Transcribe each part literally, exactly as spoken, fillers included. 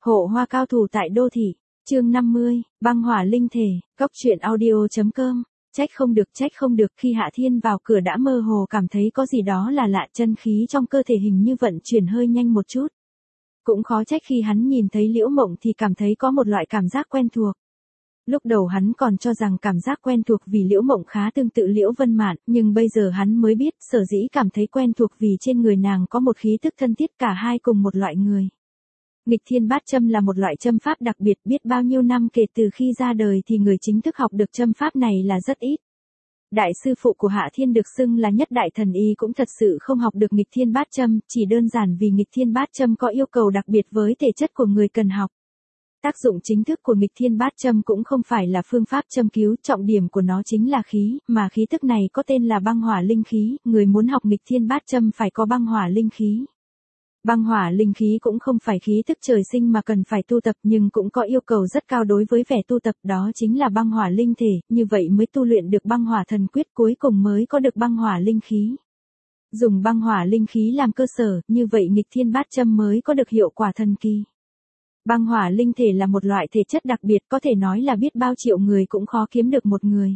Hộ hoa cao thủ tại đô thị, chương năm mươi, băng hỏa linh thể, góc truyện audio.com. Trách không được, trách không được, khi Hạ Thiên vào cửa đã mơ hồ cảm thấy có gì đó là lạ, chân khí trong cơ thể hình như vận chuyển hơi nhanh một chút. Cũng khó trách khi hắn nhìn thấy Liễu Mộng thì cảm thấy có một loại cảm giác quen thuộc. Lúc đầu hắn còn cho rằng cảm giác quen thuộc vì Liễu Mộng khá tương tự Liễu Vân Mạn, nhưng bây giờ hắn mới biết sở dĩ cảm thấy quen thuộc vì trên người nàng có một khí tức thân thiết, cả hai cùng một loại người. Nghịch thiên bát châm là một loại châm pháp đặc biệt, biết bao nhiêu năm kể từ khi ra đời thì người chính thức học được châm pháp này là rất ít. Đại sư phụ của Hạ Thiên được xưng là nhất đại thần y cũng thật sự không học được nghịch thiên bát châm, chỉ đơn giản vì nghịch thiên bát châm có yêu cầu đặc biệt với thể chất của người cần học. Tác dụng chính thức của nghịch thiên bát châm cũng không phải là phương pháp châm cứu, trọng điểm của nó chính là khí, mà khí tức này có tên là băng hỏa linh khí, người muốn học nghịch thiên bát châm phải có băng hỏa linh khí. Băng hỏa linh khí cũng không phải khí tức trời sinh mà cần phải tu tập, nhưng cũng có yêu cầu rất cao đối với vẻ tu tập, đó chính là băng hỏa linh thể, như vậy mới tu luyện được băng hỏa thần quyết, cuối cùng mới có được băng hỏa linh khí. Dùng băng hỏa linh khí làm cơ sở, như vậy nghịch thiên bát châm mới có được hiệu quả thần kỳ. Băng hỏa linh thể là một loại thể chất đặc biệt, có thể nói là biết bao triệu người cũng khó kiếm được một người.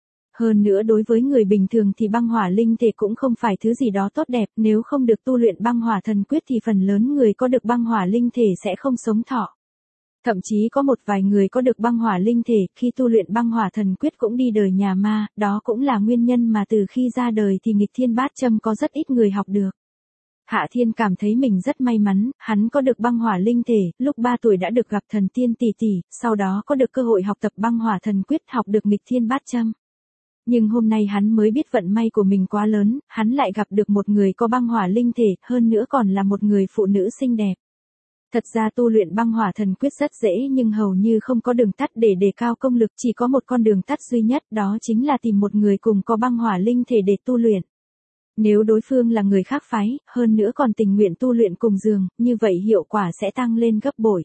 Hơn nữa đối với người bình thường thì băng hỏa linh thể cũng không phải thứ gì đó tốt đẹp, nếu không được tu luyện băng hỏa thần quyết thì phần lớn người có được băng hỏa linh thể sẽ không sống thọ. Thậm chí có một vài người có được băng hỏa linh thể, khi tu luyện băng hỏa thần quyết cũng đi đời nhà ma, đó cũng là nguyên nhân mà từ khi ra đời thì nghịch thiên bát châm có rất ít người học được. Hạ Thiên cảm thấy mình rất may mắn, hắn có được băng hỏa linh thể, lúc ba tuổi đã được gặp thần tiên tỷ tỷ, sau đó có được cơ hội học tập băng hỏa thần quyết, học được nghịch thiên bát châm. Nhưng hôm nay hắn mới biết vận may của mình quá lớn, hắn lại gặp được một người có băng hỏa linh thể, hơn nữa còn là một người phụ nữ xinh đẹp. Thật ra tu luyện băng hỏa thần quyết rất dễ nhưng hầu như không có đường tắt để đề cao công lực, chỉ có một con đường tắt duy nhất, đó chính là tìm một người cùng có băng hỏa linh thể để tu luyện. Nếu đối phương là người khác phái, hơn nữa còn tình nguyện tu luyện cùng giường, như vậy hiệu quả sẽ tăng lên gấp bội.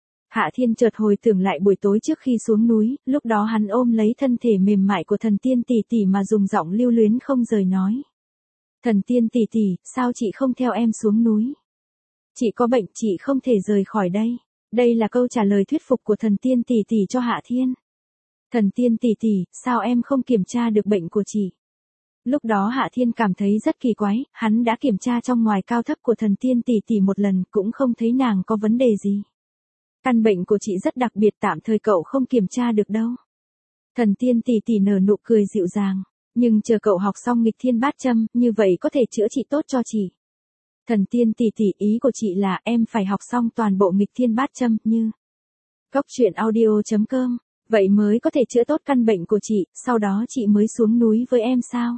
Hạ Thiên chợt hồi tưởng lại buổi tối trước khi xuống núi, lúc đó hắn ôm lấy thân thể mềm mại của thần tiên tỷ tỷ mà dùng giọng lưu luyến không rời nói. Thần tiên tỷ tỷ, sao chị không theo em xuống núi? Chị có bệnh, chị không thể rời khỏi đây. Đây là câu trả lời thuyết phục của thần tiên tỷ tỷ cho Hạ Thiên. Thần tiên tỷ tỷ, sao em không kiểm tra được bệnh của chị? Lúc đó Hạ Thiên cảm thấy rất kỳ quái, hắn đã kiểm tra trong ngoài cao thấp của thần tiên tỷ tỷ một lần, cũng không thấy nàng có vấn đề gì. Căn bệnh của chị rất đặc biệt, tạm thời cậu không kiểm tra được đâu. Thần tiên tỷ tỷ nở nụ cười dịu dàng, nhưng chờ cậu học xong nghịch thiên bát châm, như vậy có thể chữa trị tốt cho chị. Thần tiên tỷ tỷ, ý của chị là em phải học xong toàn bộ nghịch thiên bát châm, như góc truyện audio.com, vậy mới có thể chữa tốt căn bệnh của chị, sau đó chị mới xuống núi với em sao?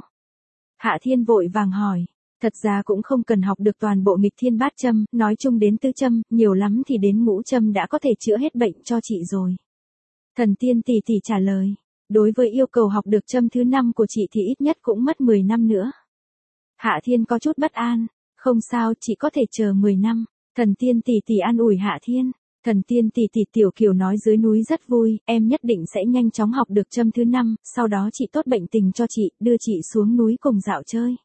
Hạ Thiên vội vàng hỏi. Thật ra cũng không cần học được toàn bộ nghịch thiên bát châm, nói chung đến tứ châm, nhiều lắm thì đến ngũ châm đã có thể chữa hết bệnh cho chị rồi. Thần tiên tỷ tỷ trả lời, đối với yêu cầu học được châm thứ năm của chị thì ít nhất cũng mất mười năm nữa. Hạ Thiên có chút bất an, không sao, chị có thể chờ mười năm. Thần tiên tỷ tỷ an ủi Hạ Thiên. Thần tiên tỷ tỷ, Tiểu Kiều nói dưới núi rất vui, em nhất định sẽ nhanh chóng học được châm thứ năm, sau đó chị tốt bệnh tình cho chị, đưa chị xuống núi cùng dạo chơi.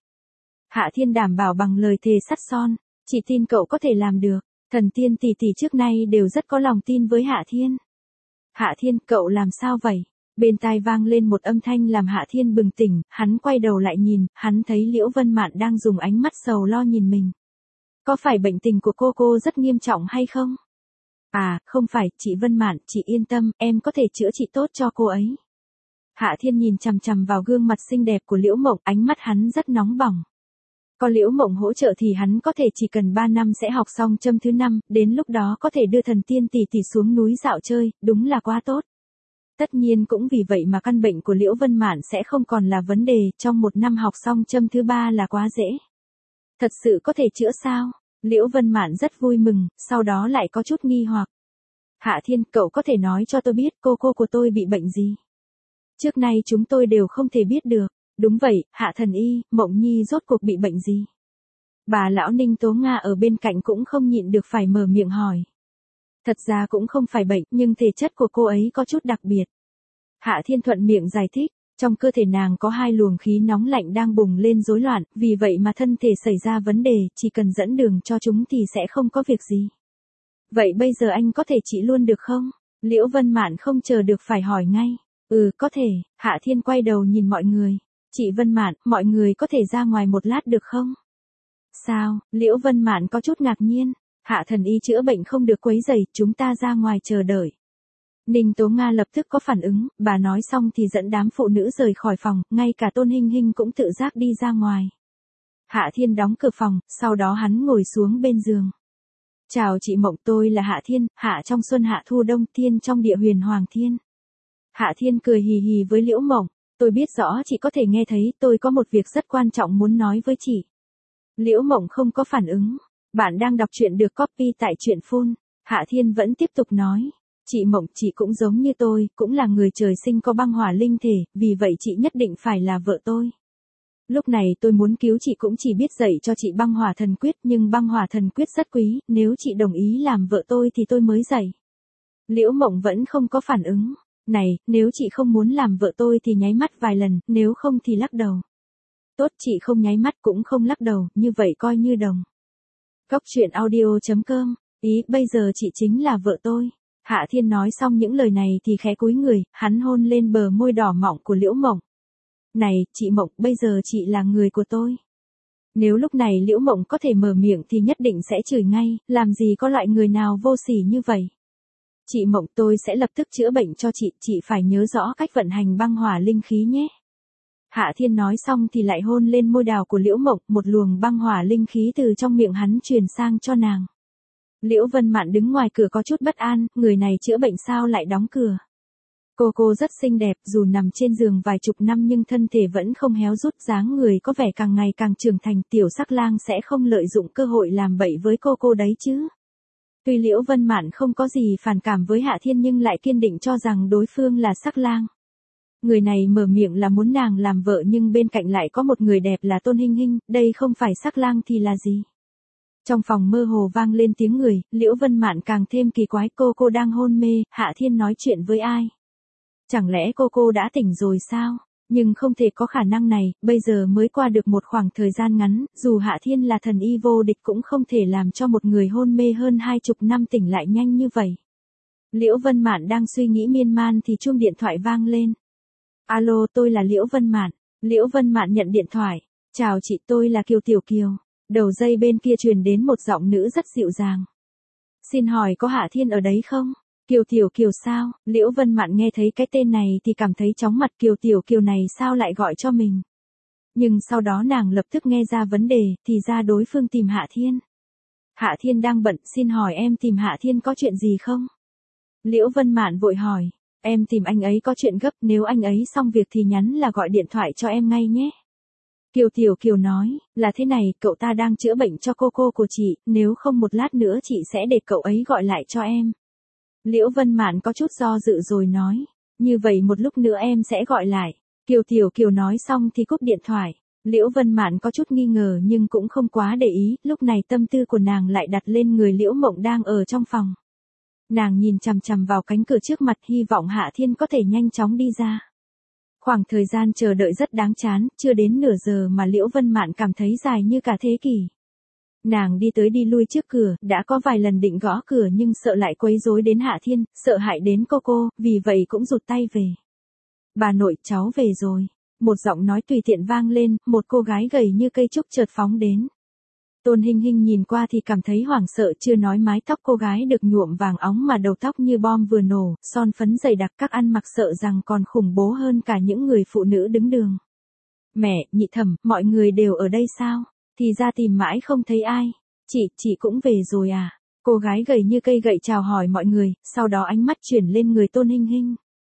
Hạ Thiên đảm bảo bằng lời thề sắt son, chị tin cậu có thể làm được. Thần tiên tỷ tỷ trước nay đều rất có lòng tin với Hạ Thiên. Hạ Thiên, cậu làm sao vậy? Bên tai vang lên một âm thanh làm Hạ Thiên bừng tỉnh, hắn quay đầu lại nhìn, hắn thấy Liễu Vân Mạn đang dùng ánh mắt sầu lo nhìn mình. Có phải bệnh tình của cô cô rất nghiêm trọng hay không? À, không phải, chị Vân Mạn, chị yên tâm, em có thể chữa trị tốt cho cô ấy. Hạ Thiên nhìn chằm chằm vào gương mặt xinh đẹp của Liễu Mộng, ánh mắt hắn rất nóng bỏng. Có Liễu Mộng hỗ trợ thì hắn có thể chỉ cần ba năm sẽ học xong châm thứ năm, đến lúc đó có thể đưa thần tiên tỷ tỷ xuống núi dạo chơi, đúng là quá tốt. Tất nhiên cũng vì vậy mà căn bệnh của Liễu Vân Mạn sẽ không còn là vấn đề, trong một năm học xong châm thứ ba là quá dễ. Thật sự có thể chữa sao? Liễu Vân Mạn rất vui mừng, sau đó lại có chút nghi hoặc. Hạ Thiên, cậu có thể nói cho tôi biết cô cô của tôi bị bệnh gì? Trước nay chúng tôi đều không thể biết được. Đúng vậy, Hạ thần y, Mộng Nhi rốt cuộc bị bệnh gì? Bà lão Ninh Tố Nga ở bên cạnh cũng không nhịn được phải mở miệng hỏi. Thật ra cũng không phải bệnh, nhưng thể chất của cô ấy có chút đặc biệt. Hạ Thiên thuận miệng giải thích, trong cơ thể nàng có hai luồng khí nóng lạnh đang bùng lên rối loạn, vì vậy mà thân thể xảy ra vấn đề, chỉ cần dẫn đường cho chúng thì sẽ không có việc gì. Vậy bây giờ anh có thể trị luôn được không? Liễu Vân Mạn không chờ được phải hỏi ngay. Ừ, có thể. Hạ Thiên quay đầu nhìn mọi người. Chị Vân Mạn, mọi người có thể ra ngoài một lát được không? Sao? Liễu Vân Mạn có chút ngạc nhiên. Hạ thần y chữa bệnh không được quấy rầy, chúng ta ra ngoài chờ đợi. Ninh Tố Nga lập tức có phản ứng, bà nói xong thì dẫn đám phụ nữ rời khỏi phòng, ngay cả Tôn Hinh Hinh cũng tự giác đi ra ngoài. Hạ Thiên đóng cửa phòng, sau đó hắn ngồi xuống bên giường. Chào chị Mộng, tôi là Hạ Thiên, Hạ trong xuân hạ thu đông, Thiên trong địa huyền hoàng thiên. Hạ Thiên cười hì hì với Liễu Mộng, tôi biết rõ chị có thể nghe thấy, tôi có một việc rất quan trọng muốn nói với chị. Liễu Mộng không có phản ứng. Bạn đang đọc truyện được copy tại truyện phun. Hạ Thiên vẫn tiếp tục nói. Chị Mộng, chị cũng giống như tôi, cũng là người trời sinh có băng hỏa linh thể, vì vậy chị nhất định phải là vợ tôi. Lúc này tôi muốn cứu chị cũng chỉ biết dạy cho chị băng hỏa thần quyết, nhưng băng hỏa thần quyết rất quý, nếu chị đồng ý làm vợ tôi thì tôi mới dạy. Liễu Mộng vẫn không có phản ứng. Này, nếu chị không muốn làm vợ tôi thì nháy mắt vài lần, nếu không thì lắc đầu. Tốt, chị không nháy mắt cũng không lắc đầu, như vậy coi như đồng. Cóc truyện audio chấm com, ý, bây giờ chị chính là vợ tôi. Hạ Thiên nói xong những lời này thì khẽ cúi người, hắn hôn lên bờ môi đỏ mọng của Liễu Mộng. Này, chị Mộng, bây giờ chị là người của tôi. Nếu lúc này Liễu Mộng có thể mở miệng thì nhất định sẽ chửi ngay, làm gì có loại người nào vô sỉ như vậy. Chị Mộng, tôi sẽ lập tức chữa bệnh cho chị, chị phải nhớ rõ cách vận hành băng hỏa linh khí nhé. Hạ Thiên nói xong thì lại hôn lên môi đào của Liễu Mộng, một luồng băng hỏa linh khí từ trong miệng hắn truyền sang cho nàng. Liễu Vân Mạn đứng ngoài cửa có chút bất an, người này chữa bệnh sao lại đóng cửa. Cô cô rất xinh đẹp, dù nằm trên giường vài chục năm nhưng thân thể vẫn không héo rút, dáng người có vẻ càng ngày càng trưởng thành, tiểu sắc lang sẽ không lợi dụng cơ hội làm bậy với cô cô đấy chứ. Tuy Liễu Vân Mạn không có gì phản cảm với Hạ Thiên nhưng lại kiên định cho rằng đối phương là sắc lang. Người này mở miệng là muốn nàng làm vợ nhưng bên cạnh lại có một người đẹp là Tôn Hinh Hinh, đây không phải sắc lang thì là gì? Trong phòng mơ hồ vang lên tiếng người, Liễu Vân Mạn càng thêm kỳ quái, cô cô đang hôn mê, Hạ Thiên nói chuyện với ai? Chẳng lẽ cô cô đã tỉnh rồi sao? Nhưng không thể có khả năng này, bây giờ mới qua được một khoảng thời gian ngắn, dù Hạ Thiên là thần y vô địch cũng không thể làm cho một người hôn mê hơn hai chục năm tỉnh lại nhanh như vậy. Liễu Vân Mạn đang suy nghĩ miên man thì chuông điện thoại vang lên. Alo, tôi là Liễu Vân Mạn. Liễu Vân Mạn nhận điện thoại. Chào chị, tôi là Kiều Tiểu Kiều. Đầu dây bên kia truyền đến một giọng nữ rất dịu dàng. Xin hỏi có Hạ Thiên ở đấy không? Kiều Tiểu Kiều sao? Liễu Vân Mạn nghe thấy cái tên này thì cảm thấy chóng mặt, Kiều Tiểu Kiều này sao lại gọi cho mình. Nhưng sau đó nàng lập tức nghe ra vấn đề, thì ra đối phương tìm Hạ Thiên. Hạ Thiên đang bận, xin hỏi em tìm Hạ Thiên có chuyện gì không? Liễu Vân Mạn vội hỏi. Em tìm anh ấy có chuyện gấp, nếu anh ấy xong việc thì nhắn là gọi điện thoại cho em ngay nhé. Kiều Tiểu Kiều nói, là thế này, cậu ta đang chữa bệnh cho cô cô của chị, nếu không một lát nữa chị sẽ để cậu ấy gọi lại cho em. Liễu Vân Mạn có chút do dự rồi nói, như vậy một lúc nữa em sẽ gọi lại. Kiều Tiểu Kiều nói xong thì cúp điện thoại. Liễu Vân Mạn có chút nghi ngờ nhưng cũng không quá để ý, lúc này tâm tư của nàng lại đặt lên người Liễu Mộng đang ở trong phòng. Nàng nhìn chằm chằm vào cánh cửa trước mặt, hy vọng Hạ Thiên có thể nhanh chóng đi ra. Khoảng thời gian chờ đợi rất đáng chán, chưa đến nửa giờ mà Liễu Vân Mạn cảm thấy dài như cả thế kỷ. Nàng đi tới đi lui trước cửa, đã có vài lần định gõ cửa nhưng sợ lại quấy rối đến Hạ Thiên, sợ hại đến cô cô, vì vậy cũng rụt tay về. Bà nội, cháu về rồi. Một giọng nói tùy tiện vang lên, một cô gái gầy như cây trúc chợt phóng đến. Tôn Hinh Hinh nhìn qua thì cảm thấy hoảng sợ, chưa nói mái tóc cô gái được nhuộm vàng óng mà đầu tóc như bom vừa nổ, son phấn dày đặc, các ăn mặc sợ rằng còn khủng bố hơn cả những người phụ nữ đứng đường. Mẹ, Nhị Thẩm, mọi người đều ở đây sao? Thì ra tìm mãi không thấy ai. Chị, chị cũng về rồi à? Cô gái gầy như cây gậy chào hỏi mọi người, sau đó ánh mắt chuyển lên người Tôn Hinh Hinh.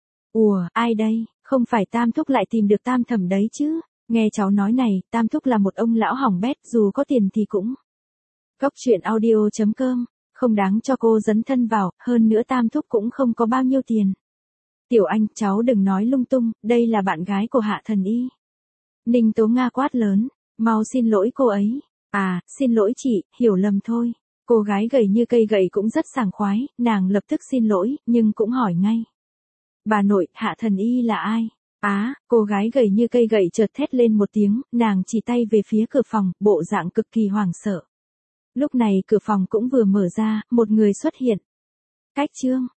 Ủa, ai đây? Không phải Tam Thúc lại tìm được Tam Thẩm đấy chứ? Nghe cháu nói này, Tam Thúc là một ông lão hỏng bét, dù có tiền thì cũng. Cóc truyện audio chấm com, không đáng cho cô dấn thân vào, hơn nữa Tam Thúc cũng không có bao nhiêu tiền. Tiểu Anh, cháu đừng nói lung tung, đây là bạn gái của Hạ thần y. Ninh Tố Nga quát lớn, mau xin lỗi cô ấy. À, xin lỗi chị, hiểu lầm thôi. Cô gái gầy như cây gậy cũng rất sảng khoái, nàng lập tức xin lỗi, nhưng cũng hỏi ngay. Bà nội, Hạ thần y là ai? Á, à, cô gái gầy như cây gậy chợt thét lên một tiếng, nàng chỉ tay về phía cửa phòng, bộ dạng cực kỳ hoảng sợ. Lúc này cửa phòng cũng vừa mở ra, một người xuất hiện. Cách Trương,